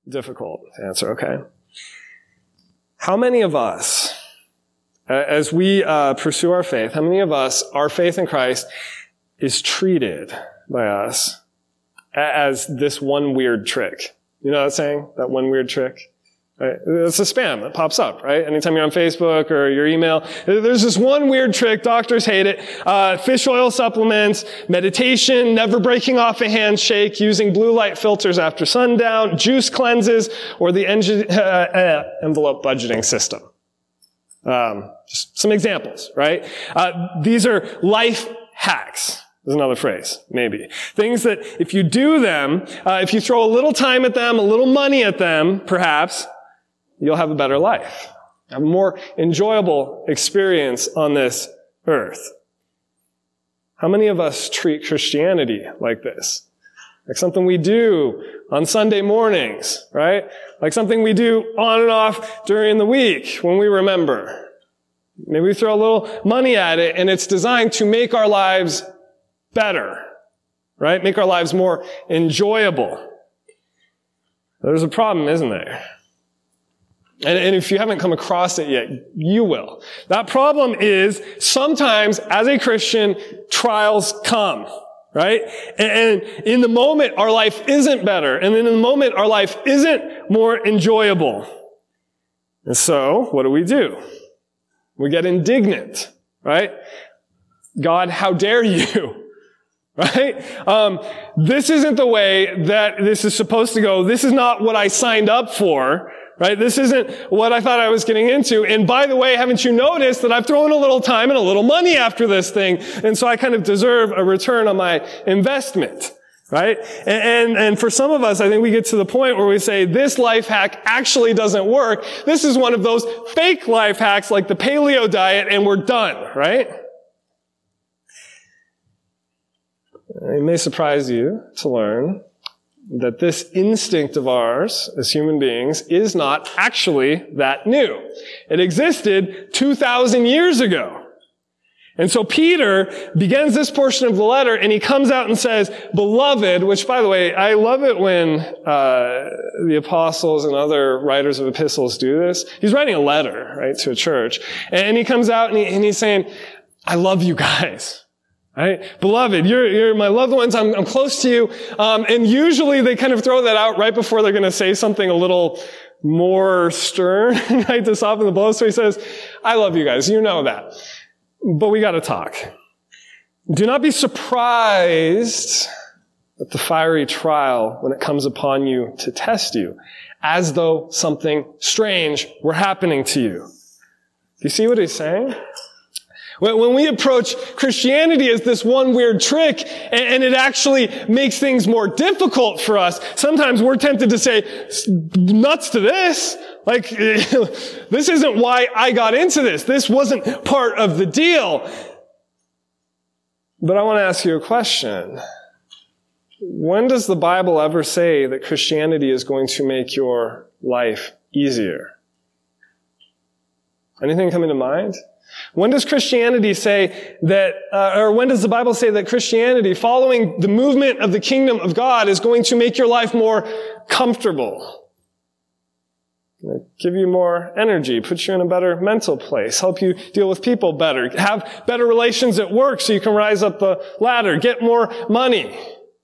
difficult to answer, okay? How many of us, as we pursue our faith, how many of us, our faith in Christ is treated by us as this one weird trick? You know that saying? That one weird trick? Right? It's a spam that pops up, right? Anytime you're on Facebook or your email, there's this one weird trick. Doctors hate it. Fish oil supplements, meditation, never breaking off a handshake, using blue light filters after sundown, juice cleanses, or the envelope budgeting system. Just some examples, right? These are life hacks. There's another phrase, maybe. Things that if you do them, if you throw a little time at them, a little money at them, perhaps, you'll have a better life. Have a more enjoyable experience on this earth. How many of us treat Christianity like this? Like something we do on Sunday mornings, right? Like something we do on and off during the week when we remember. Maybe we throw a little money at it and it's designed to make our lives better, right? Make our lives more enjoyable. There's a problem, isn't there? And if you haven't come across it yet, you will. That problem is sometimes, as a Christian, trials come, right? And in the moment, our life isn't better. And in the moment, our life isn't more enjoyable. And so, what do? We get indignant, right? God, how dare you? Right? This isn't the way that this is supposed to go. This is not what I signed up for. Right? This isn't what I thought I was getting into. And by the way, haven't you noticed that I've thrown a little time and a little money after this thing? And so I kind of deserve a return on my investment. Right? And for some of us, I think we get to the point where we say, this life hack actually doesn't work. This is one of those fake life hacks like the paleo diet, and we're done. Right? It may surprise you to learn that this instinct of ours as human beings is not actually that new. It existed 2,000 years ago. And so Peter begins this portion of the letter and he comes out and says, beloved, which by the way, I love it when the apostles and other writers of epistles do this. He's writing a letter, right, to a church. And he comes out and he's saying, I love you guys. Right? Beloved, you're my loved ones. I'm close to you. And usually they kind of throw that out right before they're going to say something a little more stern, right? To soften the blow. So he says, I love you guys. You know that. But we got to talk. Do not be surprised at the fiery trial when it comes upon you to test you, as though something strange were happening to you. Do you see what he's saying? When we approach Christianity as this one weird trick, and it actually makes things more difficult for us, sometimes we're tempted to say, nuts to this. Like, this isn't why I got into this. This wasn't part of the deal. But I want to ask you a question. When does the Bible ever say that Christianity is going to make your life easier? Anything coming to mind? When does Christianity say that, or when does the Bible say that Christianity, following the movement of the kingdom of God, is going to make your life more comfortable? Give you more energy, put you in a better mental place, help you deal with people better, have better relations at work so you can rise up the ladder, get more money.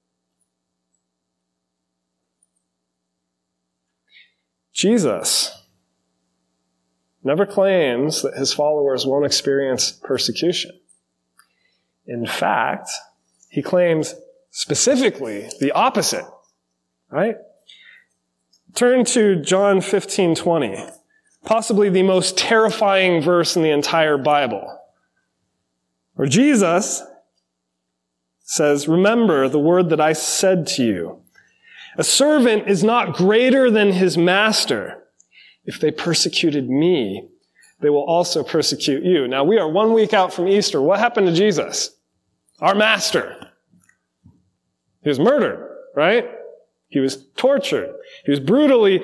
Jesus never claims that his followers won't experience persecution. In fact, he claims specifically the opposite, right? Turn to John 15:20, possibly the most terrifying verse in the entire Bible, where Jesus says, remember the word that I said to you. A servant is not greater than his master. If they persecuted me, they will also persecute you. Now, we are 1 week out from Easter. What happened to Jesus? Our master. He was murdered, right? He was tortured. He was brutally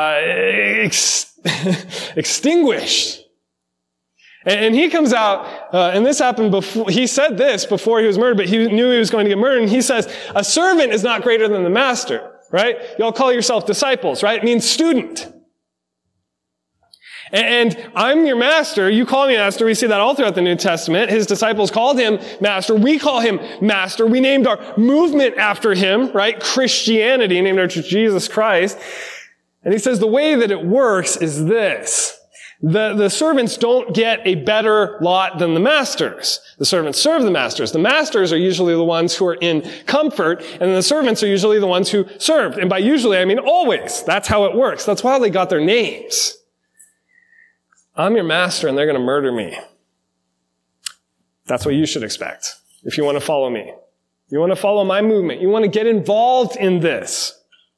extinguished. And he comes out, and this happened before, he said this before he was murdered, but he knew he was going to get murdered, and he says, a servant is not greater than the master. right? Y'all call yourself disciples, right? It means student. And I'm your master. You call me master. We see that all throughout the New Testament. His disciples called him master. We call him master. We named our movement after him, right? Christianity, named after Jesus Christ. And he says the way that it works is this. The servants don't get a better lot than the masters. The servants serve the masters. The masters are usually the ones who are in comfort, and the servants are usually the ones who serve. And by usually, I mean always. That's how it works. That's why they got their names. I'm your master, and they're going to murder me. That's what you should expect if you want to follow me. You want to follow my movement. You want to get involved in this.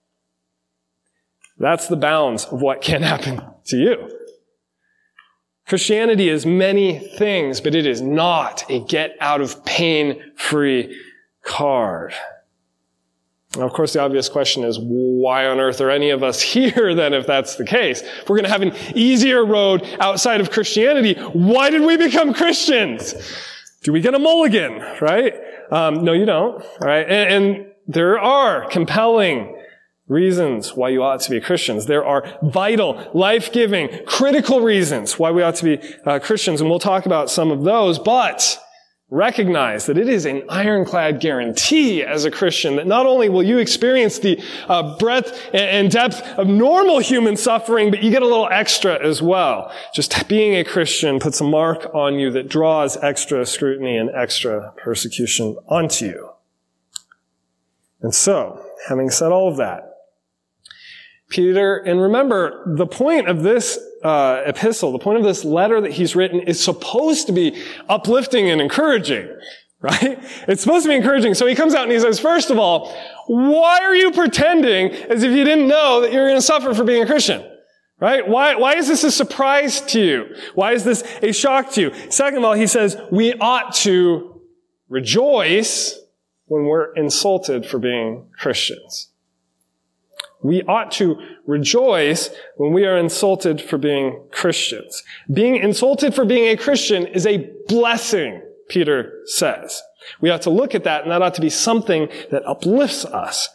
That's the bounds of what can happen to you. Christianity is many things, but it is not a get-out-of-pain-free card. Now, of course, the obvious question is, why on earth are any of us here then if that's the case? If we're going to have an easier road outside of Christianity, why did we become Christians? Do we get a mulligan, right? No, you don't, all right? And there are compelling reasons why you ought to be Christians. There are vital, life-giving, critical reasons why we ought to be Christians, and we'll talk about some of those, but recognize that it is an ironclad guarantee as a Christian that not only will you experience the breadth and depth of normal human suffering, but you get a little extra as well. Just being a Christian puts a mark on you that draws extra scrutiny and extra persecution onto you. And so, having said all of that, Peter, and remember, the point of this epistle, the point of this letter that he's written is supposed to be uplifting and encouraging, right? It's supposed to be encouraging. So he comes out and he says, first of all, why are you pretending as if you didn't know that you're going to suffer for being a Christian? Right? Why is this a surprise to you? Why is this a shock to you? Second of all, he says, we ought to rejoice when we're insulted for being Christians. We ought to rejoice when we are insulted for being Christians. Being insulted for being a Christian is a blessing, Peter says. We ought to look at that, and that ought to be something that uplifts us.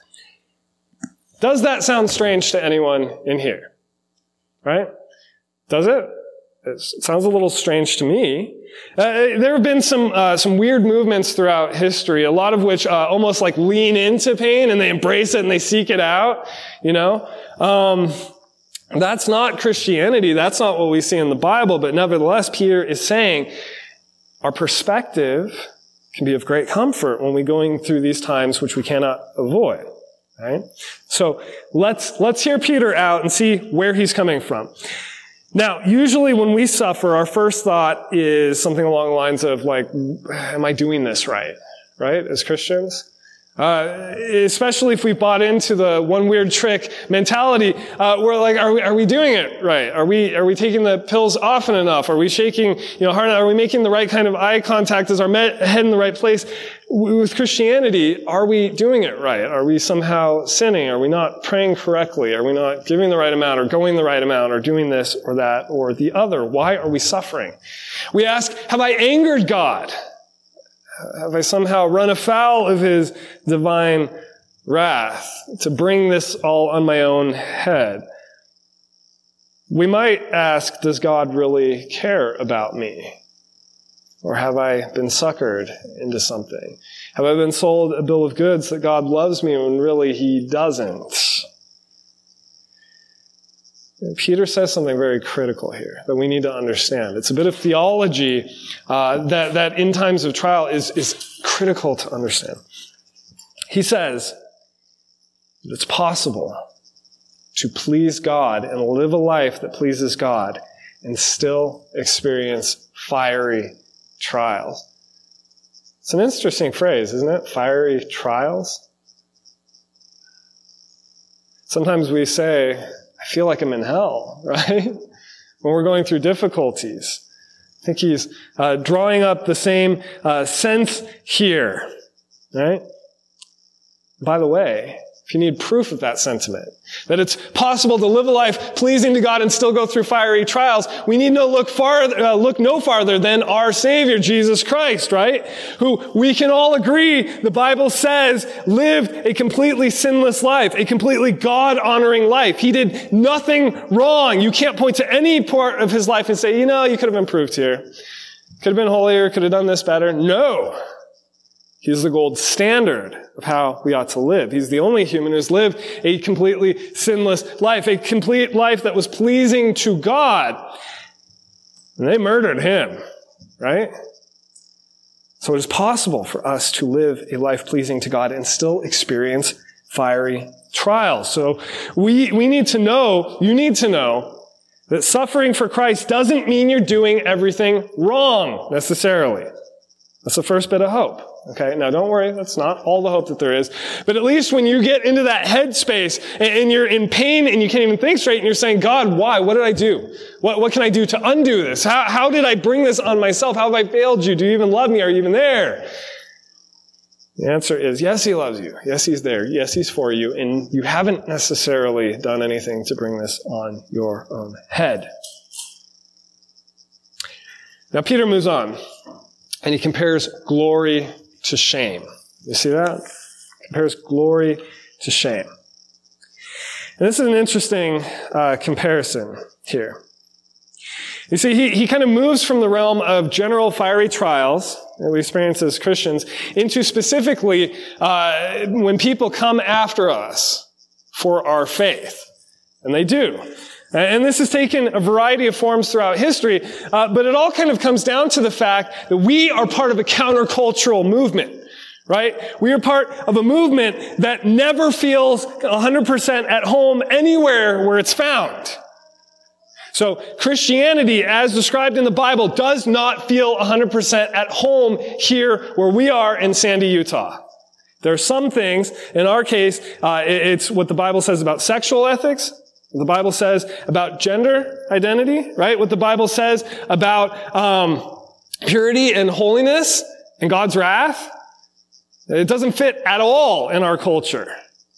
Does that sound strange to anyone in here? Right? Does it? It sounds a little strange to me. There have been some weird movements throughout history, a lot of which almost like lean into pain and they embrace it and they seek it out, you know. That's not Christianity. That's not what we see in the Bible. But nevertheless, Peter is saying our perspective can be of great comfort when we're going through these times which we cannot avoid. Right? So let's hear Peter out and see where he's coming from. Now, usually when we suffer, our first thought is something along the lines of like, am I doing this right? Right? As Christians? Especially if we bought into the one weird trick mentality, we're like, are we doing it right? Are we taking the pills often enough? Are we shaking, hard enough? Are we making the right kind of eye contact? Is our head in the right place? With Christianity, are we doing it right? Are we somehow sinning? Are we not praying correctly? Are we not giving the right amount or going the right amount or doing this or that or the other? Why are we suffering? We ask, have I angered God? Have I somehow run afoul of his divine wrath to bring this all on my own head? We might ask, does God really care about me? Or have I been suckered into something? Have I been sold a bill of goods that God loves me when really he doesn't? And Peter says something very critical here that we need to understand. It's a bit of theology that in times of trial is critical to understand. He says that it's possible to please God and live a life that pleases God and still experience fiery trials. It's an interesting phrase, isn't it? Fiery trials. Sometimes we say, I feel like I'm in hell, right? When we're going through difficulties. I think he's drawing up the same sense here, right? By the way, if you need proof of that sentiment, that it's possible to live a life pleasing to God and still go through fiery trials, we need to look no farther than our Savior, Jesus Christ, right? Who we can all agree, the Bible says, lived a completely sinless life, a completely God-honoring life. He did nothing wrong. You can't point to any part of his life and say, you could have improved here. Could have been holier, could have done this better. No. He's the gold standard of how we ought to live. He's the only human who's lived a completely sinless life, a complete life that was pleasing to God. And they murdered him, right? So it is possible for us to live a life pleasing to God and still experience fiery trials. So we need to know, you need to know, that suffering for Christ doesn't mean you're doing everything wrong, necessarily. That's the first bit of hope. Okay, now don't worry, that's not all the hope that there is. But at least when you get into that headspace and you're in pain and you can't even think straight and you're saying, God, why? What did I do? What can I do to undo this? How did I bring this on myself? How have I failed you? Do you even love me? Are you even there? The answer is, yes, he loves you. Yes, he's there. Yes, he's for you. And you haven't necessarily done anything to bring this on your own head. Now, Peter moves on and he compares glory to shame. You see that? Compares glory to shame. And this is an interesting comparison here. You see, he kind of moves from the realm of general fiery trials that we experience as Christians into specifically when people come after us for our faith. And they do. And this has taken a variety of forms throughout history, but it all kind of comes down to the fact that we are part of a countercultural movement, right? We are part of a movement that never feels 100% at home anywhere where it's found. So Christianity, as described in the Bible, does not feel 100% at home here where we are in Sandy, Utah. There are some things, in our case, it's what the Bible says about sexual ethics, what the Bible says about gender identity, right? What the Bible says about purity and holiness and God's wrath. It doesn't fit at all in our culture.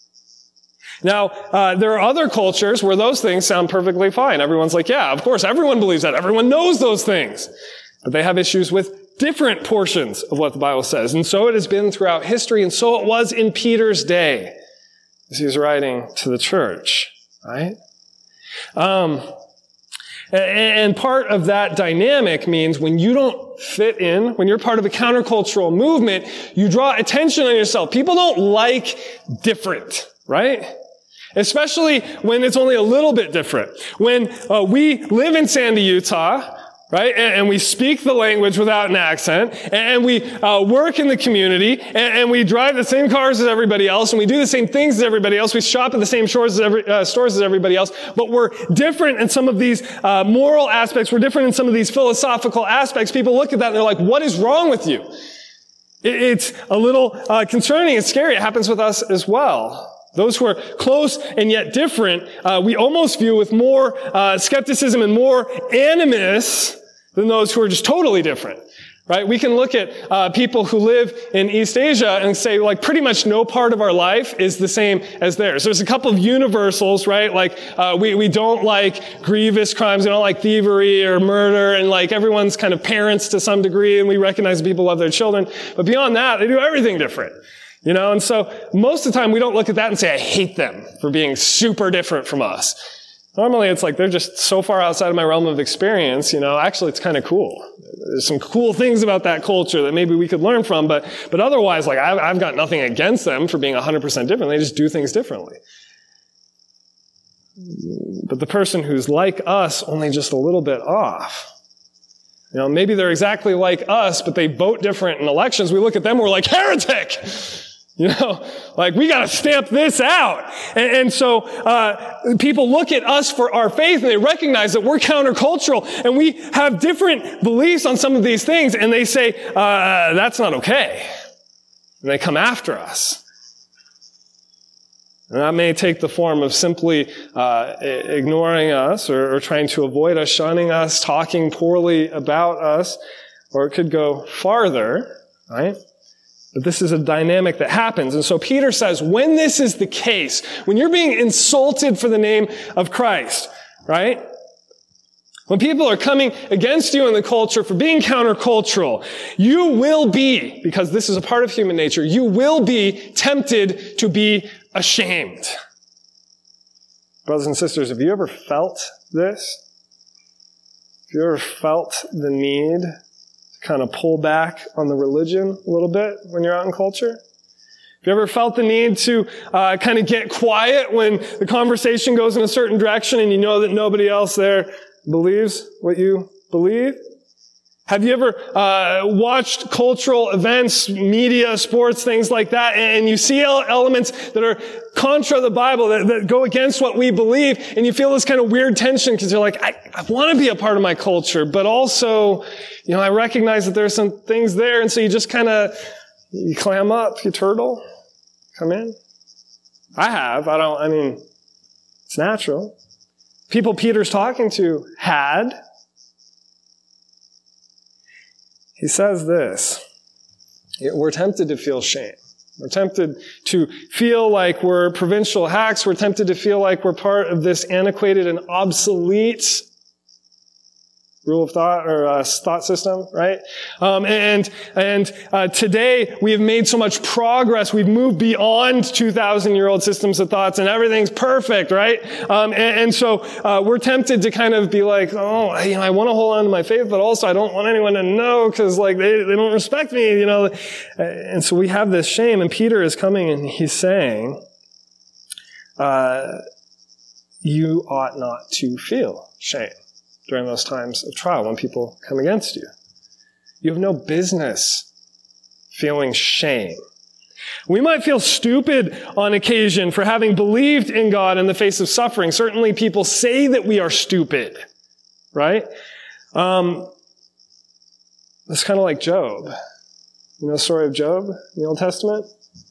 Now, there are other cultures where those things sound perfectly fine. Everyone's like, yeah, of course, everyone believes that. Everyone knows those things. But they have issues with different portions of what the Bible says. And so it has been throughout history, and so it was in Peter's day as he was writing to the church, right? And part of that dynamic means when you don't fit in, when you're part of a countercultural movement, you draw attention on yourself. People don't like different, right? Especially when it's only a little bit different. When we live in Sandy, Utah, right, and we speak the language without an accent, and we work in the community, and we drive the same cars as everybody else, and we do the same things as everybody else, we shop at the same stores as everybody else, but we're different in some of these moral aspects, we're different in some of these philosophical aspects. People look at that and they're like, what is wrong with you? It's a little concerning and scary. It happens with us as well. Those who are close and yet different, we almost view with more skepticism and more animus than those who are just totally different, right? We can look at people who live in East Asia and say, like, pretty much no part of our life is the same as theirs. There's a couple of universals, right? Like, we don't like grievous crimes, we don't like thievery or murder, and like everyone's kind of parents to some degree, and we recognize people love their children. But beyond that, they do everything different. You know, and so most of the time we don't look at that and say, I hate them for being super different from us. Normally it's like they're just so far outside of my realm of experience, you know, actually it's kind of cool. There's some cool things about that culture that maybe we could learn from, but otherwise, like, I've got nothing against them for being 100% different. They just do things differently. But the person who's like us, only just a little bit off, you know, maybe they're exactly like us, but they vote different in elections. We look at them, we're like, heretic! You know, like, we gotta stamp this out. And so, people look at us for our faith and they recognize that we're countercultural and we have different beliefs on some of these things, and they say, that's not okay. And they come after us. And that may take the form of simply, ignoring us or trying to avoid us, shunning us, talking poorly about us, or it could go farther, right? But this is a dynamic that happens. And so Peter says, when this is the case, when you're being insulted for the name of Christ, right? When people are coming against you in the culture for being countercultural, you will be, because this is a part of human nature, you will be tempted to be ashamed. Brothers and sisters, have you ever felt this? Have you ever felt the need to kind of pull back on the religion a little bit when you're out in culture? Have you ever felt the need to kind of get quiet when the conversation goes in a certain direction and you know that nobody else there believes what you believe? Have you ever watched cultural events, media, sports, things like that, and you see elements that are contra the Bible, that go against what we believe, and you feel this kind of weird tension because you're like, I want to be a part of my culture, but also, I recognize that there's some things there, and so you just kind of, you clam up, you turtle, come in. I have. It's natural. People Peter's talking to had. He says this, we're tempted to feel shame. We're tempted to feel like we're provincial hacks. We're tempted to feel like we're part of this antiquated and obsolete rule of thought or thought system, right? And today we have made so much progress. We've moved beyond 2,000-year-old systems of thoughts, and everything's perfect, right? So we're tempted to kind of be like, I want to hold on to my faith, but also I don't want anyone to know because they don't respect me, And so we have this shame, and Peter is coming and he's saying, you ought not to feel shame during those times of trial when people come against you. You have no business feeling shame. We might feel stupid on occasion for having believed in God in the face of suffering. Certainly people say that we are stupid, right? It's kind of like Job. You know the story of Job in the Old Testament?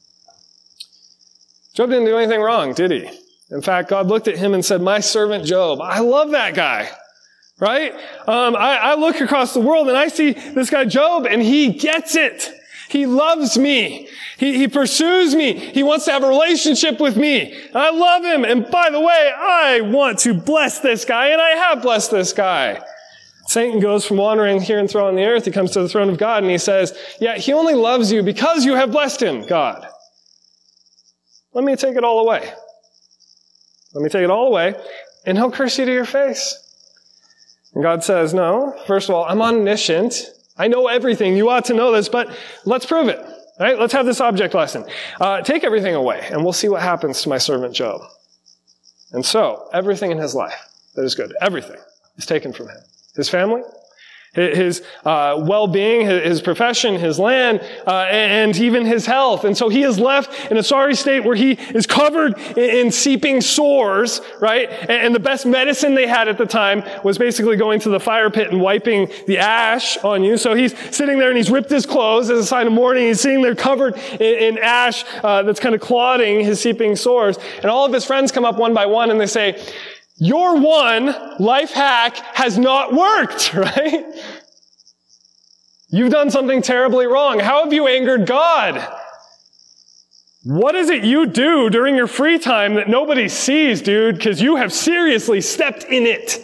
Job didn't do anything wrong, did he? In fact, God looked at him and said, my servant Job, I love that guy. Right? I look across the world and I see this guy Job and he gets it. He loves me. He pursues me. He wants to have a relationship with me. I love him. And by the way, I want to bless this guy, and I have blessed this guy. Satan goes from wandering here and thrown on the earth. He comes to the throne of God and he says, yeah, he only loves you because you have blessed him, God. Let me take it all away. Let me take it all away, and he'll curse you to your face. And God says, no, first of all, I'm omniscient. I know everything. You ought to know this, but let's prove it. Right? Let's have this object lesson. Take everything away, and we'll see what happens to my servant Job. And so, everything in his life that is good, everything is taken from him. His family, his well-being, his profession, his land, and even his health. And so he is left in a sorry state where he is covered in seeping sores, right? And the best medicine they had at the time was basically going to the fire pit and wiping the ash on you. So he's sitting there and he's ripped his clothes as a sign of mourning. He's sitting there covered in ash that's kind of clotting his seeping sores. And all of his friends come up one by one and they say, your one life hack has not worked, right? You've done something terribly wrong. How have you angered God? What is it you do during your free time that nobody sees, dude? Because you have seriously stepped in it.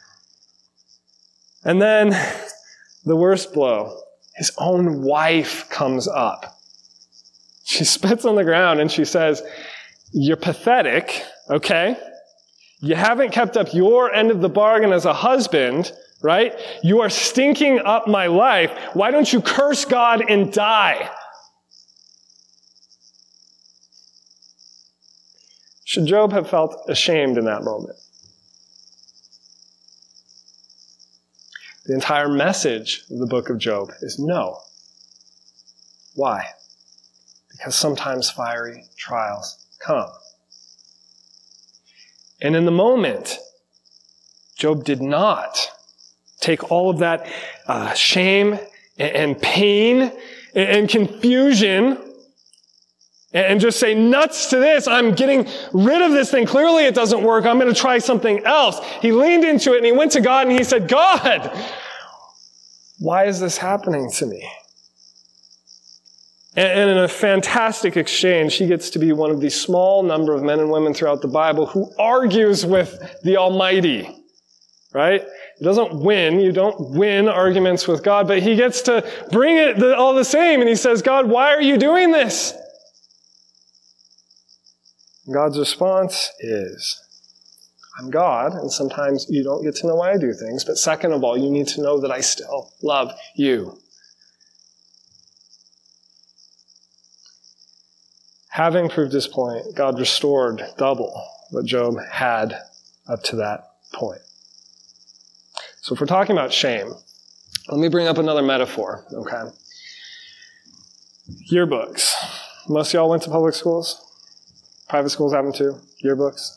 And then the worst blow, his own wife comes up. She spits on the ground and she says, you're pathetic, okay? You haven't kept up your end of the bargain as a husband, right? You are stinking up my life. Why don't you curse God and die? Should Job have felt ashamed in that moment? The entire message of the book of Job is no. Why? Because sometimes fiery trials come. And in the moment, Job did not take all of that shame and pain and confusion and just say, nuts to this. I'm getting rid of this thing. Clearly it doesn't work. I'm going to try something else. He leaned into it and he went to God and he said, God, why is this happening to me? And in a fantastic exchange, he gets to be one of the small number of men and women throughout the Bible who argues with the Almighty, right? He doesn't win. You don't win arguments with God, but he gets to bring it all the same. And he says, God, why are you doing this? God's response is, I'm God, and sometimes you don't get to know why I do things. But second of all, you need to know that I still love you. Having proved his point, God restored double what Job had up to that point. So if we're talking about shame, let me bring up another metaphor, okay? Yearbooks. Most of y'all went to public schools? Private schools happen too? Yearbooks?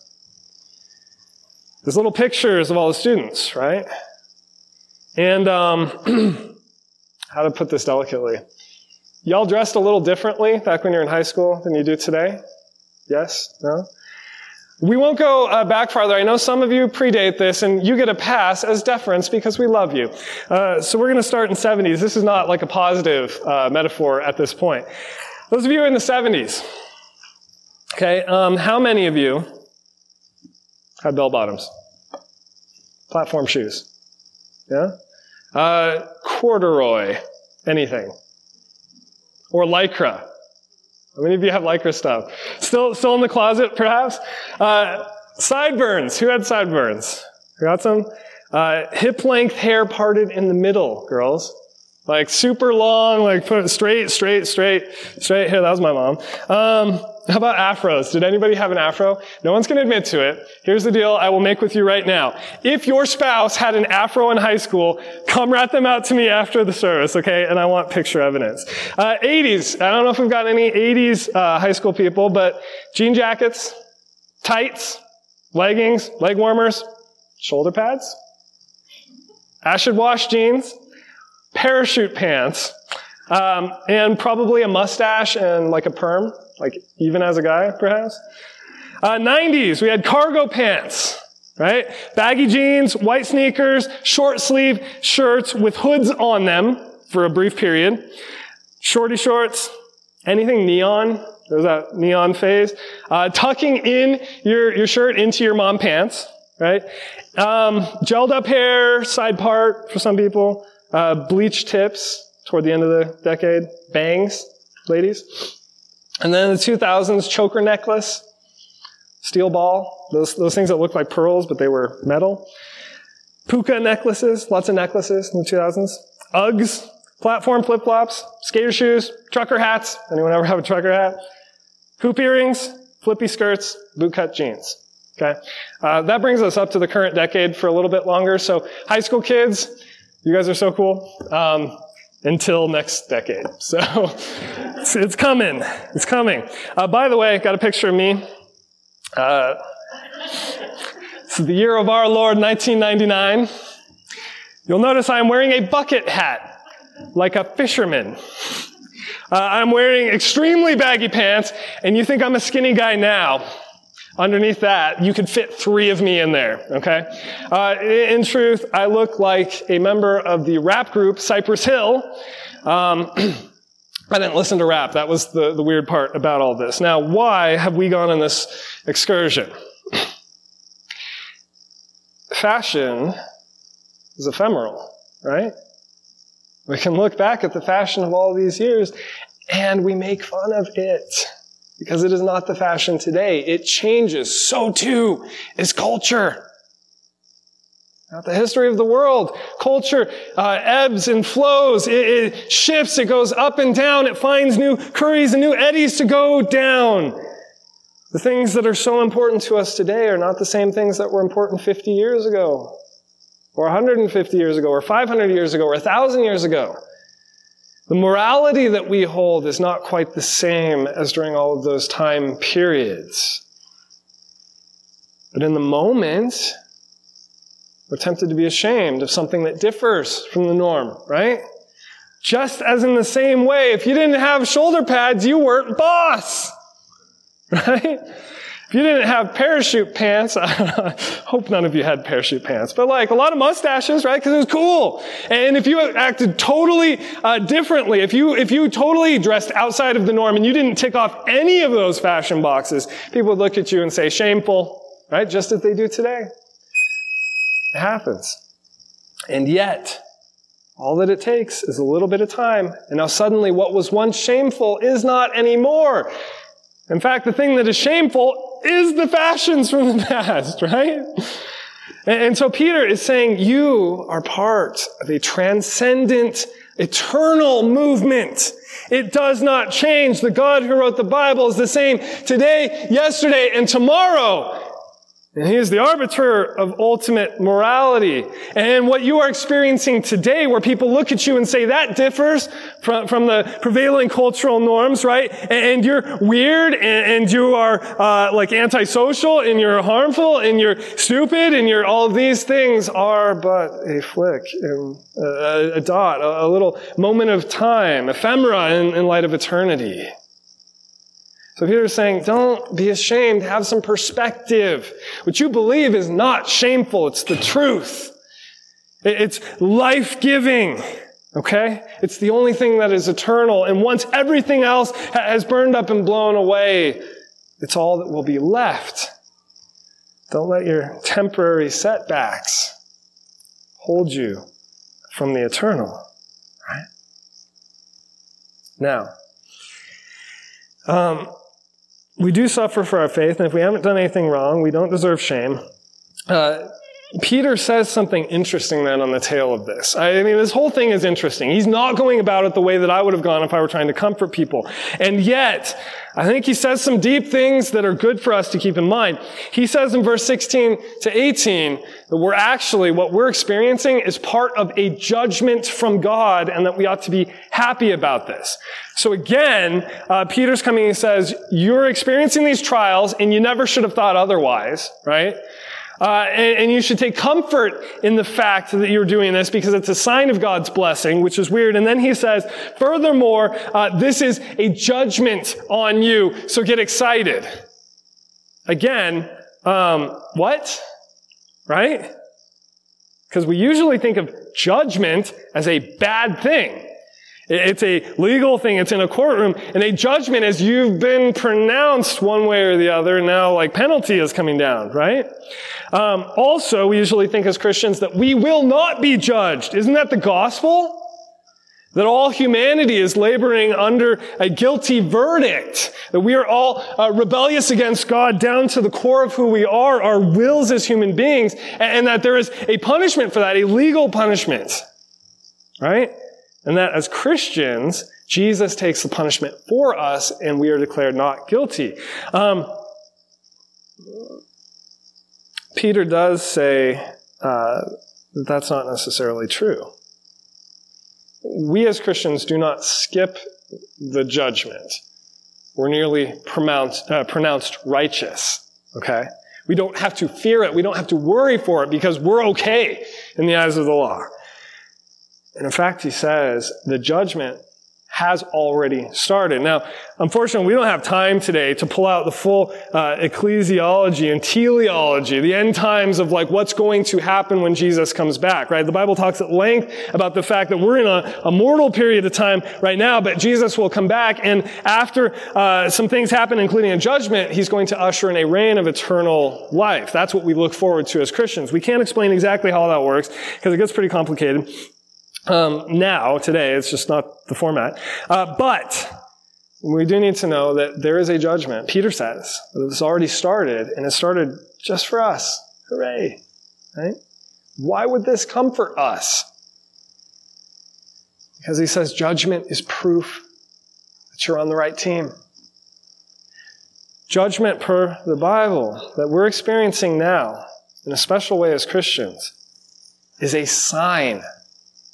There's little pictures of all the students, right? And how to put this delicately? Y'all dressed a little differently back when you were in high school than you do today? Yes? No? We won't go back farther. I know some of you predate this, and you get a pass as deference because we love you. So we're going to start in 70s. This is not like a positive metaphor at this point. Those of you in the 70s, okay, how many of you had bell bottoms? Platform shoes? Yeah? Corduroy? Anything? Or Lycra? How many of you have Lycra stuff? Still in the closet, perhaps? Sideburns. Who had sideburns? Got some? Hip-length hair parted in the middle, girls. Like super long, like put it straight hair. That was my mom. How about afros? Did anybody have an afro? No one's going to admit to it. Here's the deal I will make with you right now. If your spouse had an afro in high school, come rat them out to me after the service, okay? And I want picture evidence. 80s. I don't know if we've got any 80s high school people, but jean jackets, tights, leggings, leg warmers, shoulder pads, acid wash jeans, parachute pants, and probably a mustache and like a perm, like even as a guy, perhaps. 90s, we had cargo pants, right? Baggy jeans, white sneakers, short sleeve shirts with hoods on them for a brief period. Shorty shorts, anything neon. There's that neon phase. Tucking in your shirt into your mom pants, right? Gelled up hair, side part for some people. Bleach tips toward the end of the decade. Bangs, ladies. And then in the 2000s, choker necklace, steel ball, those things that look like pearls, but they were metal. Puka necklaces, lots of necklaces in the 2000s. Uggs, platform flip-flops, skater shoes, trucker hats. Anyone ever have a trucker hat? Hoop earrings, flippy skirts, bootcut jeans. Okay? That brings us up to the current decade for a little bit longer. So high school kids, you guys are so cool. Until next decade. So it's coming. It's coming. By the way, got a picture of me. This is the year of our Lord, 1999. You'll notice I'm wearing a bucket hat, like a fisherman. I'm wearing extremely baggy pants, and you think I'm a skinny guy now. Underneath that, you could fit 3 of me in there, okay? In truth, I look like a member of the rap group Cypress Hill. I didn't listen to rap. That was the weird part about all this. Now, why have we gone on this excursion? Fashion is ephemeral, right? We can look back at the fashion of all these years, and we make fun of it. Because it is not the fashion today. It changes. So too is culture. Not the history of the world. Culture ebbs and flows. It shifts. It goes up and down. It finds new curries and new eddies to go down. The things that are so important to us today are not the same things that were important 50 years ago, or 150 years ago, or 500 years ago, or 1,000 years ago. The morality that we hold is not quite the same as during all of those time periods. But in the moment, we're tempted to be ashamed of something that differs from the norm, right? Just as in the same way, if you didn't have shoulder pads, you weren't boss, right? If you didn't have parachute pants, I hope none of you had parachute pants, but like a lot of mustaches, right? Because it was cool. And if you acted totally differently, if you totally dressed outside of the norm and you didn't tick off any of those fashion boxes, people would look at you and say, shameful, right? Just as they do today. It happens. And yet, all that it takes is a little bit of time. And now suddenly what was once shameful is not anymore. In fact, the thing that is shameful is the fashions from the past, right? And so Peter is saying you are part of a transcendent, eternal movement. It does not change. The God who wrote the Bible is the same today, yesterday, and tomorrow. And he is the arbiter of ultimate morality. And what you are experiencing today, where people look at you and say that differs from the prevailing cultural norms, right? And you're weird, and you are like antisocial, and you're harmful, and you're stupid, and you're all of these things are but a flick, a dot, a little moment of time, ephemera in light of eternity. So Peter's saying, don't be ashamed. Have some perspective. What you believe is not shameful. It's the truth. It's life-giving. Okay? It's the only thing that is eternal. And once everything else has burned up and blown away, it's all that will be left. Don't let your temporary setbacks hold you from the eternal. Right? Now, we do suffer for our faith, and if we haven't done anything wrong, we don't deserve shame. Peter says something interesting then on the tail of this. I mean, this whole thing is interesting. He's not going about it the way that I would have gone if I were trying to comfort people. And yet, I think he says some deep things that are good for us to keep in mind. He says in verse 16 to 18 that what we're experiencing is part of a judgment from God, and that we ought to be happy about this. So again, Peter's coming and says, you're experiencing these trials, and you never should have thought otherwise, right? And you should take comfort in the fact that you're doing this because it's a sign of God's blessing, which is weird. And then he says, furthermore, this is a judgment on you, so get excited. Again, what? Right? Because we usually think of judgment as a bad thing. It's a legal thing. It's in a courtroom. And a judgment is you've been pronounced one way or the other. Now, like, penalty is coming down, right? Also, we usually think as Christians that we will not be judged. Isn't that the gospel? That all humanity is laboring under a guilty verdict. That we are all rebellious against God down to the core of who we are, our wills as human beings, and that there is a punishment for that, a legal punishment. Right? And that as Christians, Jesus takes the punishment for us, and we are declared not guilty. Peter does say that's not necessarily true. We as Christians do not skip the judgment. We're nearly pronounced righteous. Okay? We don't have to fear it. We don't have to worry for it because we're okay in the eyes of the law. And in fact, he says the judgment has already started. Now, unfortunately, we don't have time today to pull out the full ecclesiology and teleology, the end times of like what's going to happen when Jesus comes back, right? The Bible talks at length about the fact that we're in a mortal period of time right now, but Jesus will come back, and after some things happen, including a judgment, he's going to usher in a reign of eternal life. That's what we look forward to as Christians. We can't explain exactly how that works because it gets pretty complicated. Today, it's just not the format. But we do need to know that there is a judgment. Peter says that it's already started, and it started just for us. Hooray. Right? Why would this comfort us? Because he says judgment is proof that you're on the right team. Judgment per the Bible that we're experiencing now, in a special way as Christians, is a sign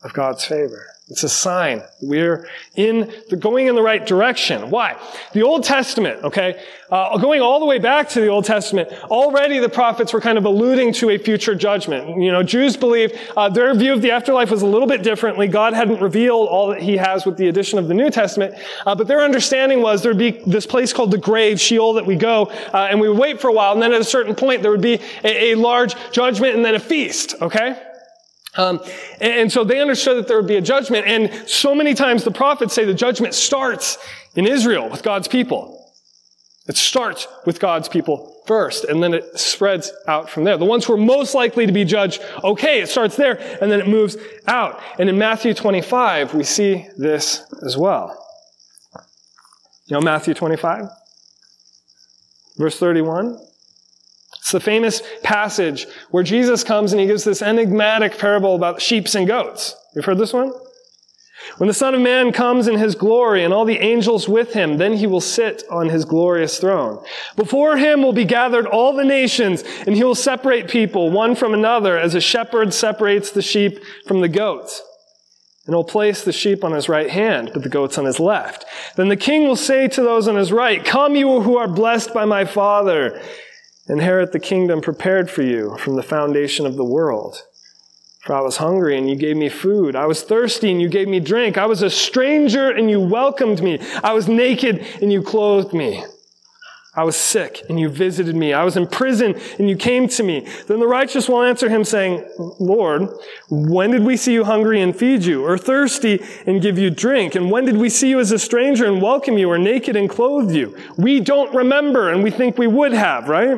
of God's favor. It's a sign we're going in the right direction. Why? The Old Testament, okay, going all the way back to the Old Testament, already the prophets were kind of alluding to a future judgment. You know, Jews believe their view of the afterlife was a little bit differently. God hadn't revealed all that he has with the addition of the New Testament, but their understanding was there'd be this place called the grave, Sheol, that we go, and we would wait for a while, and then at a certain point there would be a large judgment and then a feast, okay? And so they understood that there would be a judgment, and so many times the prophets say the judgment starts in Israel with God's people. It starts with God's people first, and then it spreads out from there. The ones who are most likely to be judged, okay, it starts there, and then it moves out. And in Matthew 25, we see this as well. You know Matthew 25? Verse 31? It's the famous passage where Jesus comes and he gives this enigmatic parable about sheep and goats. You've heard this one? When the Son of Man comes in his glory and all the angels with him, then he will sit on his glorious throne. Before him will be gathered all the nations, and he will separate people one from another as a shepherd separates the sheep from the goats. And he'll place the sheep on his right hand, but the goats on his left. Then the king will say to those on his right, "Come, you who are blessed by my Father, inherit the kingdom prepared for you from the foundation of the world. For I was hungry, and you gave me food. I was thirsty, and you gave me drink. I was a stranger, and you welcomed me. I was naked, and you clothed me. I was sick, and you visited me. I was in prison, and you came to me." Then the righteous will answer him, saying, "Lord, when did we see you hungry and feed you, or thirsty and give you drink? And when did we see you as a stranger and welcome you, or naked and clothed you? We don't remember, and we think we would have," right?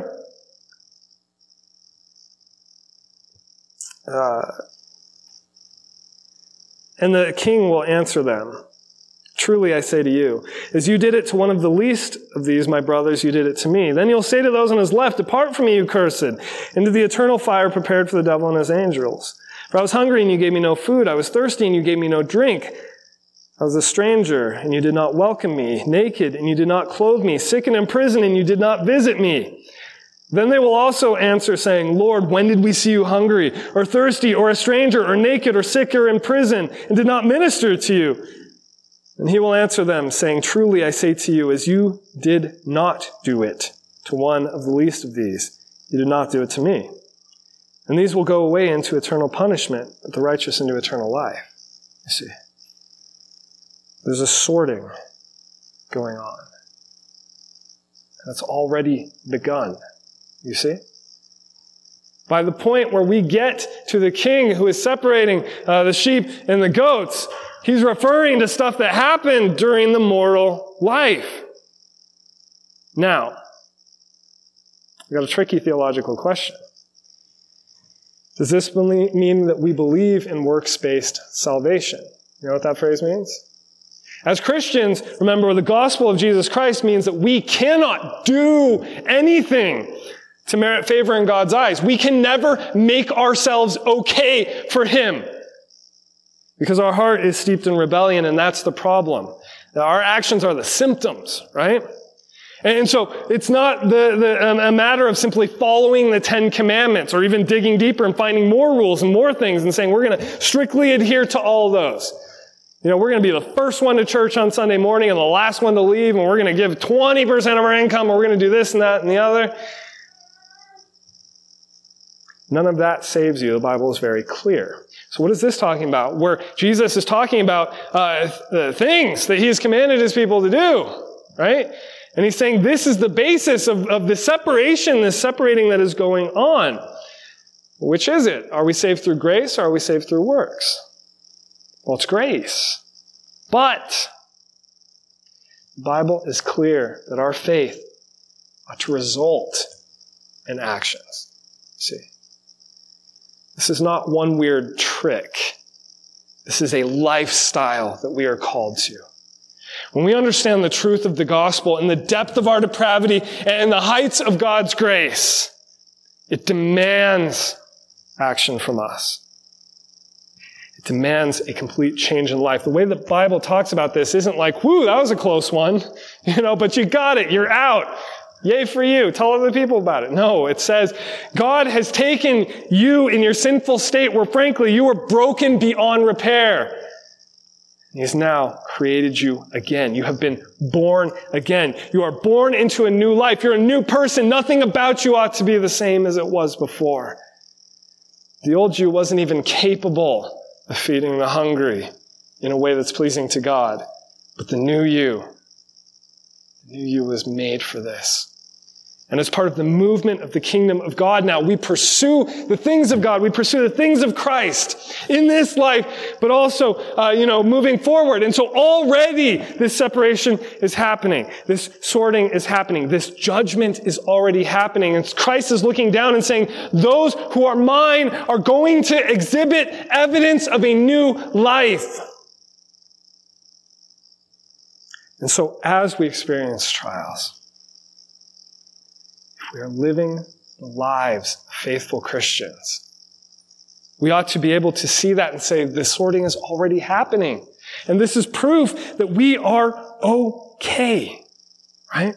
And the king will answer them, "Truly I say to you, as you did it to one of the least of these, my brothers, you did it to me." Then you'll say to those on his left, "Depart from me, you cursed, into the eternal fire prepared for the devil and his angels. For I was hungry, and you gave me no food. I was thirsty, and you gave me no drink. I was a stranger, and you did not welcome me. Naked, and you did not clothe me. Sick and in prison, and you did not visit me." Then they will also answer, saying, "Lord, when did we see you hungry, or thirsty, or a stranger, or naked, or sick, or in prison, and did not minister to you?" And he will answer them, saying, "Truly I say to you, as you did not do it to one of the least of these, you did not do it to me." And these will go away into eternal punishment, but the righteous into eternal life. You see, there's a sorting going on. And it's already begun. You see? By the point where we get to the king who is separating the sheep and the goats, he's referring to stuff that happened during the mortal life. Now, I've got a tricky theological question. Does this mean that we believe in works-based salvation? You know what that phrase means? As Christians, remember, the gospel of Jesus Christ means that we cannot do anything to merit favor in God's eyes. We can never make ourselves okay for him, because our heart is steeped in rebellion, and that's the problem. Now, our actions are the symptoms, right? And so it's not a matter of simply following the 10 Commandments or even digging deeper and finding more rules and more things and saying we're going to strictly adhere to all those. You know, we're going to be the first one to church on Sunday morning and the last one to leave, and we're going to give 20% of our income, and we're going to do this and that and the other. None of that saves you. The Bible is very clear. So what is this talking about? Where Jesus is talking about the things that he has commanded his people to do, right? And he's saying this is the basis of the separation, the separating that is going on. Which is it? Are we saved through grace, or are we saved through works? Well, it's grace. But the Bible is clear that our faith ought to result in actions. See? This is not one weird trick. This is a lifestyle that we are called to. When we understand the truth of the gospel and the depth of our depravity and the heights of God's grace, it demands action from us. It demands a complete change in life. The way the Bible talks about this isn't like, whoo, that was a close one, but you got it, you're out. Yay for you. Tell other people about it. No, it says God has taken you in your sinful state where, frankly, you were broken beyond repair. He's now created you again. You have been born again. You are born into a new life. You're a new person. Nothing about you ought to be the same as it was before. The old you wasn't even capable of feeding the hungry in a way that's pleasing to God. But the new you was made for this. And as part of the movement of the kingdom of God now, we pursue the things of God. We pursue the things of Christ in this life, but also, moving forward. And so already this separation is happening. This sorting is happening. This judgment is already happening. And Christ is looking down and saying, those who are mine are going to exhibit evidence of a new life. And so as we experience trials, we are living the lives of faithful Christians. We ought to be able to see that and say, the sorting is already happening. And this is proof that we are okay, right?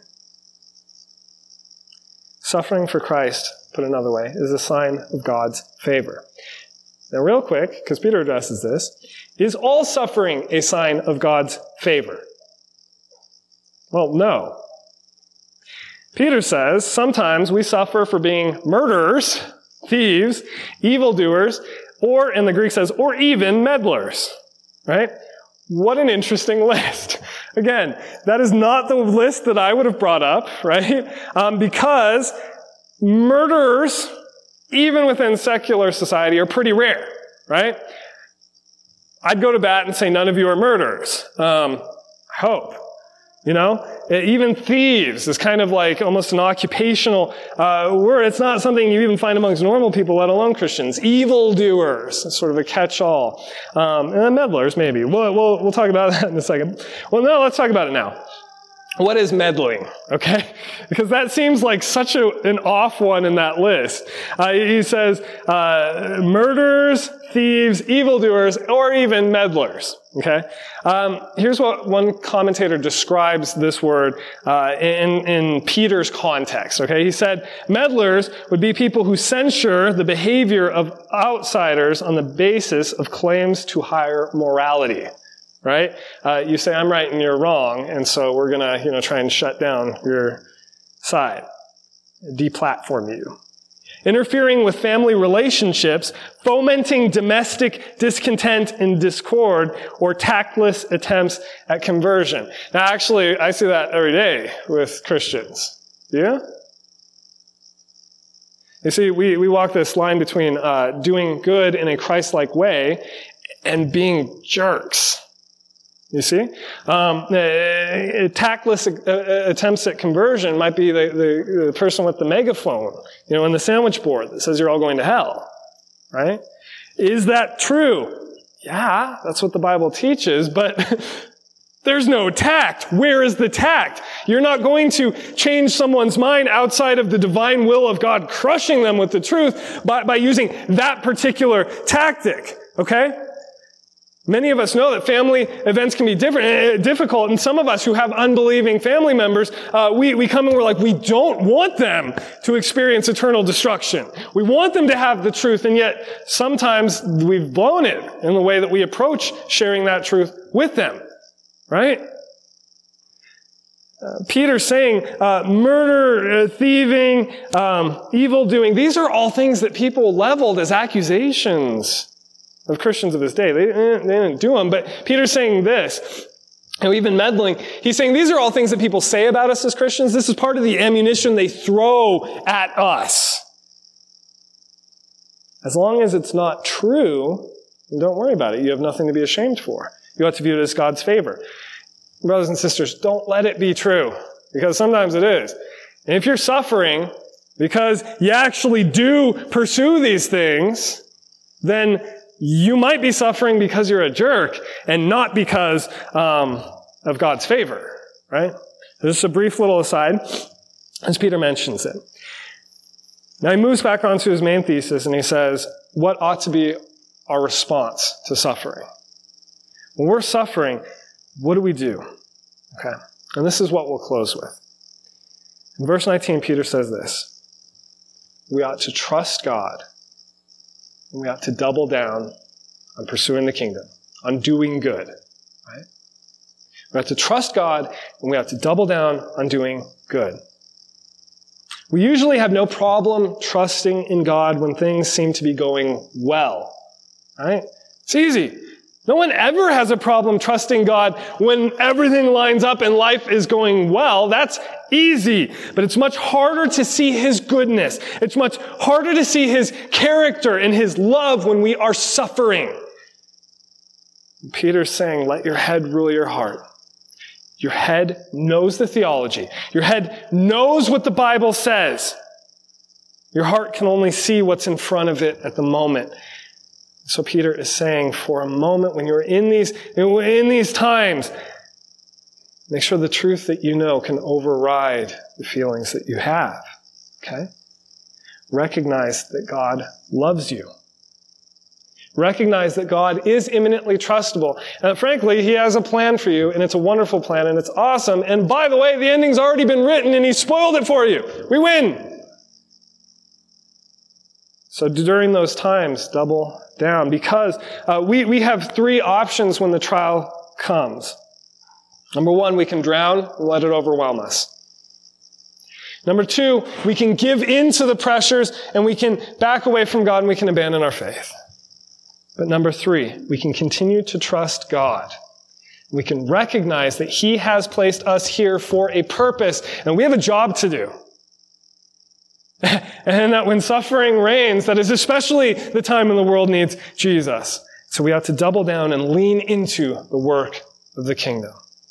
Suffering for Christ, put another way, is a sign of God's favor. Now real quick, because Peter addresses this, is all suffering a sign of God's favor? Well, no. Peter says sometimes we suffer for being murderers, thieves, evildoers, or, in the Greek says, or even meddlers, right? What an interesting list. Again, that is not the list that I would have brought up, right? Because murderers, even within secular society, are pretty rare, right? I'd go to bat and say none of you are murderers. I hope. Even thieves is kind of like almost an occupational word. It's not something you even find amongst normal people, let alone Christians. Evildoers, sort of a catch-all. And then meddlers, maybe. We'll talk about that in a second. Well, no, let's talk about it now. What is meddling? Okay? Because that seems like such an off one in that list. He says, murderers, thieves, evildoers, or even meddlers. Okay? Here's what one commentator describes this word in Peter's context. Okay? He said, meddlers would be people who censure the behavior of outsiders on the basis of claims to higher morality. Right? You say, I'm right and you're wrong, and so we're gonna, try and shut down your side. Deplatform you. Interfering with family relationships, fomenting domestic discontent and discord, or tactless attempts at conversion. Now, actually, I see that every day with Christians. Yeah? You see, we walk this line between doing good in a Christ-like way and being jerks. You see? Tactless attempts at conversion might be the person with the megaphone, and the sandwich board that says you're all going to hell. Right? Is that true? Yeah, that's what the Bible teaches, but there's no tact. Where is the tact? You're not going to change someone's mind outside of the divine will of God crushing them with the truth by using that particular tactic. Okay? Many of us know that family events can be difficult, and some of us who have unbelieving family members, we come and we're like, we don't want them to experience eternal destruction. We want them to have the truth, and yet sometimes we've blown it in the way that we approach sharing that truth with them, right? Peter's saying murder, thieving, evil-doing, these are all things that people leveled as accusations of Christians of his day. They didn't do them, but Peter's saying this, even meddling, he's saying these are all things that people say about us as Christians. This is part of the ammunition they throw at us. As long as it's not true, don't worry about it. You have nothing to be ashamed for. You ought to view it as God's favor. Brothers and sisters, don't let it be true, because sometimes it is. And if you're suffering because you actually do pursue these things, then you might be suffering because you're a jerk and not because of God's favor, right? This is a brief little aside as Peter mentions it. Now he moves back onto his main thesis and he says, what ought to be our response to suffering? When we're suffering, what do we do? Okay. And this is what we'll close with. In verse 19, Peter says this: we ought to trust God, and we ought to double down on pursuing the kingdom, on doing good. Right? We have to trust God, and we have to double down on doing good. We usually have no problem trusting in God when things seem to be going well. Right? It's easy. No one ever has a problem trusting God when everything lines up and life is going well. That's easy. But it's much harder to see His goodness. It's much harder to see His character and His love when we are suffering. Peter's saying, let your head rule your heart. Your head knows the theology. Your head knows what the Bible says. Your heart can only see what's in front of it at the moment. So Peter is saying, for a moment, when you're in these times, make sure the truth that you know can override the feelings that you have. Okay? Recognize that God loves you. Recognize that God is imminently trustable. And frankly, He has a plan for you, and it's a wonderful plan, and it's awesome. And by the way, the ending's already been written, and He spoiled it for you. We win. So during those times, double down, because we have three options when the trial comes. Number one, we can drown and let it overwhelm us. Number two, we can give in to the pressures and we can back away from God and we can abandon our faith. But number three, we can continue to trust God. We can recognize that He has placed us here for a purpose and we have a job to do. And that when suffering reigns, that is especially the time when the world needs Jesus. So we ought to double down and lean into the work of the kingdom.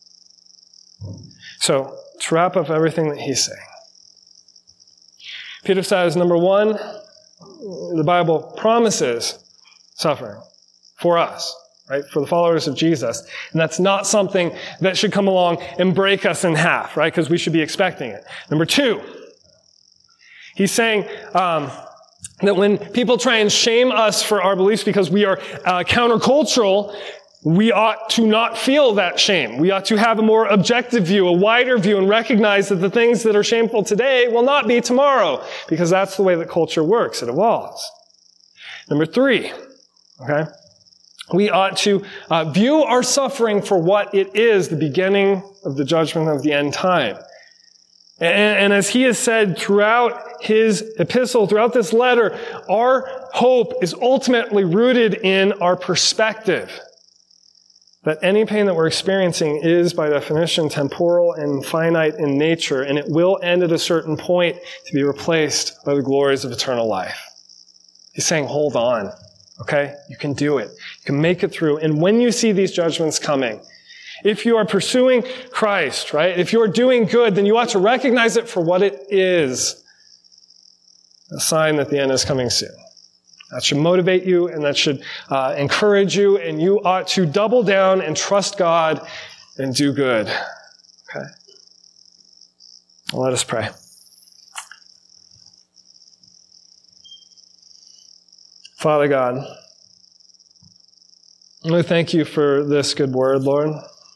So, to wrap up everything that he's saying, Peter says, number one, the Bible promises suffering for us, right? For the followers of Jesus. And that's not something that should come along and break us in half, right? Because we should be expecting it. Number two, he's saying that when people try and shame us for our beliefs because we are countercultural, we ought to not feel that shame. We ought to have a more objective view, a wider view, and recognize that the things that are shameful today will not be tomorrow, because that's the way that culture works. It evolves. Number three, okay, we ought to view our suffering for what it is, the beginning of the judgment of the end time. And as he has said throughout his epistle, throughout this letter, our hope is ultimately rooted in our perspective. That any pain that we're experiencing is, by definition, temporal and finite in nature, and it will end at a certain point to be replaced by the glories of eternal life. He's saying, hold on, okay? You can do it. You can make it through. And when you see these judgments coming, if you are pursuing Christ, right, if you're doing good, then you ought to recognize it for what it is. A sign that the end is coming soon. That should motivate you and that should encourage you, and you ought to double down and trust God and do good. Okay? Well, let us pray. Father God, we thank you for this good word, Lord.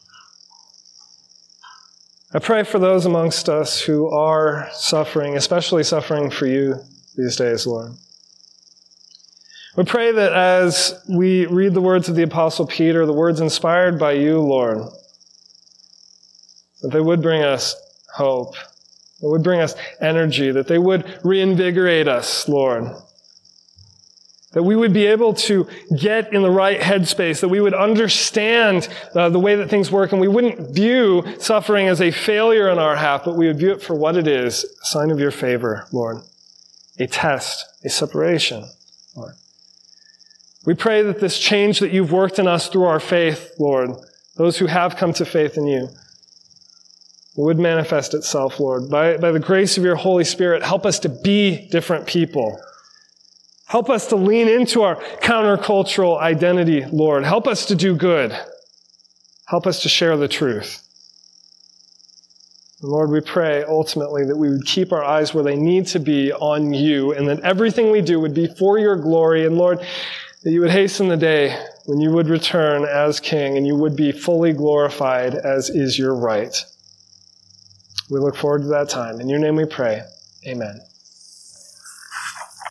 I pray for those amongst us who are suffering, especially suffering for you these days, Lord. We pray that as we read the words of the Apostle Peter, the words inspired by you, Lord, that they would bring us hope, that would bring us energy, that they would reinvigorate us, Lord. That we would be able to get in the right headspace, that we would understand the way that things work, and we wouldn't view suffering as a failure on our half, but we would view it for what it is, a sign of your favor, Lord. A test, a separation, Lord. We pray that this change that you've worked in us through our faith, Lord, those who have come to faith in you, would manifest itself, Lord. By the grace of your Holy Spirit, help us to be different people. Help us to lean into our countercultural identity, Lord. Help us to do good. Help us to share the truth. And Lord, we pray ultimately that we would keep our eyes where they need to be on you, and that everything we do would be for your glory. And Lord, that you would hasten the day when you would return as King and you would be fully glorified as is your right. We look forward to that time. In your name we pray. Amen.